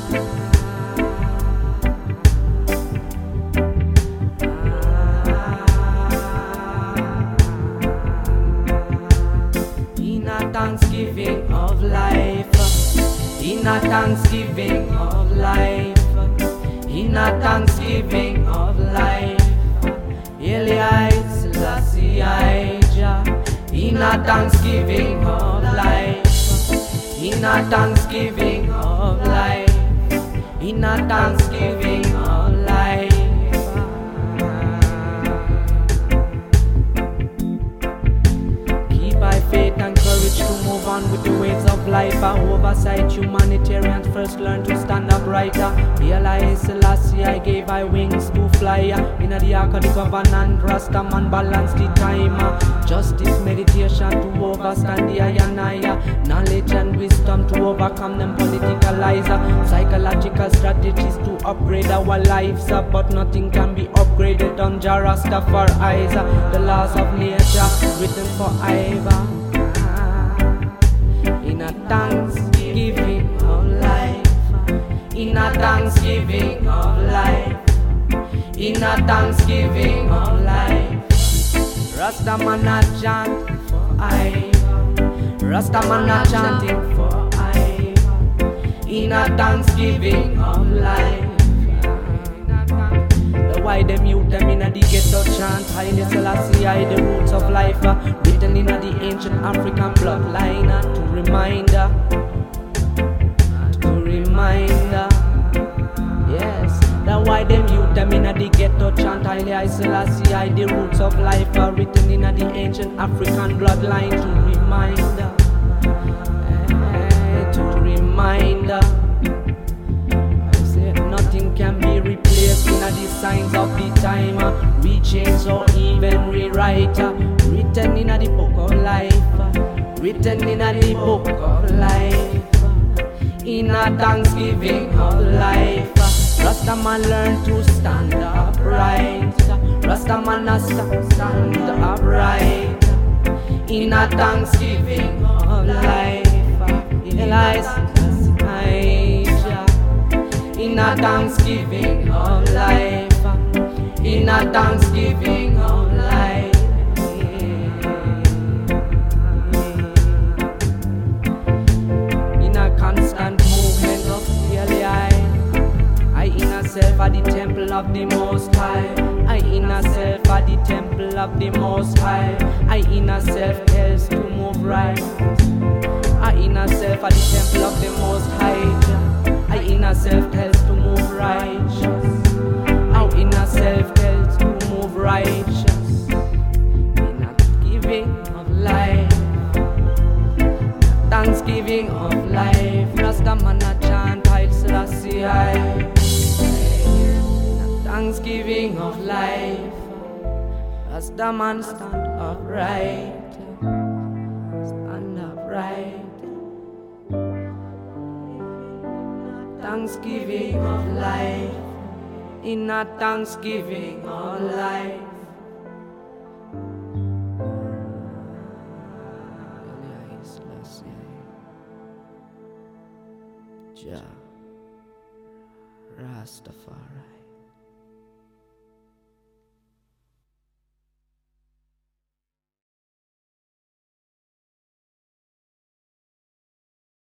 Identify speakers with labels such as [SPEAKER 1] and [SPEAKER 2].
[SPEAKER 1] In a thanksgiving of life, in a thanksgiving of life, in a thanksgiving of life, Eli Selassie Jah. In a thanksgiving of life, in a thanksgiving of life, in a thanksgiving of life. Keep my faith and courage to move on with the ways of life. I oversight humanitarians first learn to stand up brighter. Eli Selassie, I gave I wings to fly. In the ark of the covenant, Rasta man balance the time. Justice, meditation to overstand the ayah. Knowledge and wisdom to overcome them politicalizer. Psychological strategies to upgrade our lives. But nothing can be upgraded on Jah Rastafari's. The laws of nature written forever. In a thanksgiving of life, in a thanksgiving of life, in a thanksgiving of life. Rasta man a chant for I, Rasta man a chanting for I. In a thanksgiving of life. The why them youth them in a the ghetto chant Haile Selassie I, the roots of life, written in a the ancient African bloodline. To remind, yes. That why them youth them in a the ghetto chant Haile Selassie I, the roots of life, written in a the ancient African bloodline. To remind, I say nothing can be replaced in a the signs of the time. We change or even rewrite, written in a the book of life, written in a the book of life. In a thanksgiving of life, Rasta man learn to stand upright. Rasta man a stand upright. In a thanksgiving of life, Eli Selassie Jah. In a thanksgiving of life, in a thanksgiving of life. In a constant movement of Eli, I in a self at the temple of the Most High. I in a self at the temple of the Most High. I in a self tells to move right. I in a self at the temple of the Most High. I in a self tells to move righteous. How in a self tells to move righteous. In a giving of life, thanksgiving of life. Rasta man a chant Haile Selassie I. Thanksgiving of life, Rasta man stand upright, stand upright. Thanksgiving of life, in a thanksgiving of life. Eli Selassie Jah Rastafari.